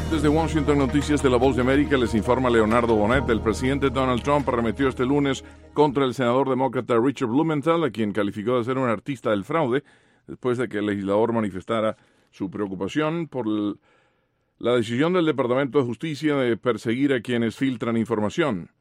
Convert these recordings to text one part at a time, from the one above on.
Desde Washington, Noticias de la Voz de América, les informa Leonardo Bonet. El presidente Donald Trump arremetió este lunes contra el senador demócrata Richard Blumenthal, a quien calificó de ser un artista del fraude, después de que el legislador manifestara su preocupación por la decisión del Departamento de Justicia de perseguir a quienes filtran información.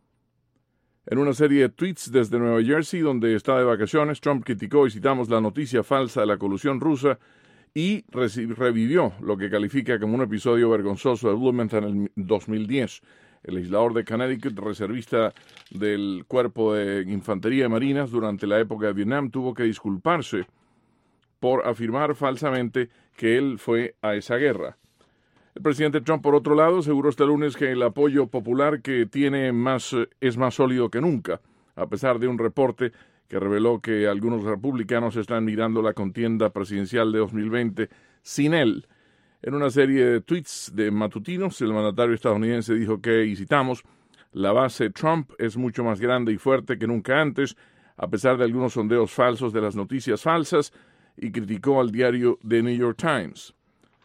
En una serie de tweets desde Nueva Jersey, donde está de vacaciones, Trump criticó, y citamos, la noticia falsa de la colusión rusa y revivió lo que califica como un episodio vergonzoso de Blumenthal en el 2010. El legislador de Connecticut, reservista del Cuerpo de Infantería de Marinas durante la época de Vietnam, tuvo que disculparse por afirmar falsamente que él fue a esa guerra. El presidente Trump, por otro lado, aseguró este lunes que el apoyo popular que tiene es más sólido que nunca, a pesar de un reporte que reveló que algunos republicanos están mirando la contienda presidencial de 2020 sin él. En una serie de tweets de matutinos, el mandatario estadounidense dijo que, y citamos, la base Trump es mucho más grande y fuerte que nunca antes, a pesar de algunos sondeos falsos de las noticias falsas, y criticó al diario The New York Times.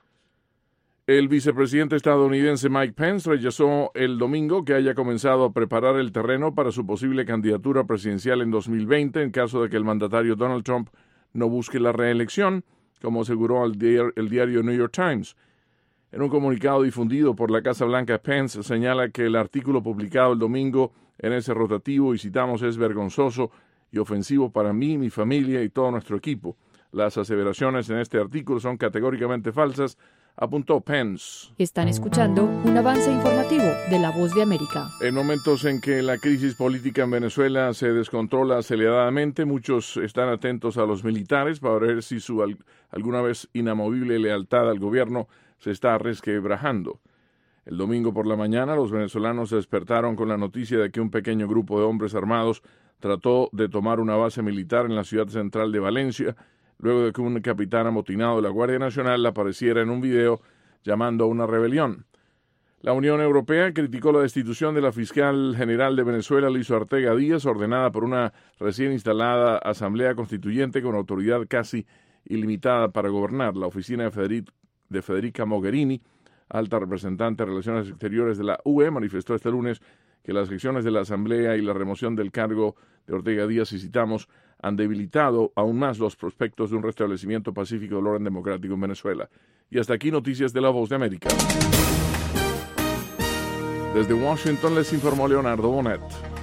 El vicepresidente estadounidense Mike Pence rechazó el domingo que haya comenzado a preparar el terreno para su posible candidatura presidencial en 2020 en caso de que el mandatario Donald Trump no busque la reelección, como aseguró el diario New York Times. En un comunicado difundido por la Casa Blanca, Pence señala que el artículo publicado el domingo en ese rotativo, y citamos, es vergonzoso y ofensivo para mí, mi familia y todo nuestro equipo. Las aseveraciones en este artículo son categóricamente falsas, apuntó Pence. Están escuchando un avance informativo de La Voz de América. En momentos en que la crisis política en Venezuela se descontrola aceleradamente, muchos están atentos a los militares para ver si su alguna vez inamovible lealtad al gobierno se está resquebrajando. El domingo por la mañana, los venezolanos se despertaron con la noticia de que un pequeño grupo de hombres armados trató de tomar una base militar en la ciudad central de Valencia, luego de que un capitán amotinado de la Guardia Nacional apareciera en un video llamando a una rebelión. La Unión Europea criticó la destitución de la fiscal general de Venezuela, Liz Ortega Díaz, ordenada por una recién instalada Asamblea Constituyente con autoridad casi ilimitada para gobernar. La oficina de Federica Mogherini, alta representante de Relaciones Exteriores de la UE, manifestó este lunes que las elecciones de la Asamblea y la remoción del cargo de Ortega Díaz, y citamos, han debilitado aún más los prospectos de un restablecimiento pacífico del orden democrático en Venezuela. Y hasta aquí Noticias de la Voz de América. Desde Washington les informó Leonardo Bonet.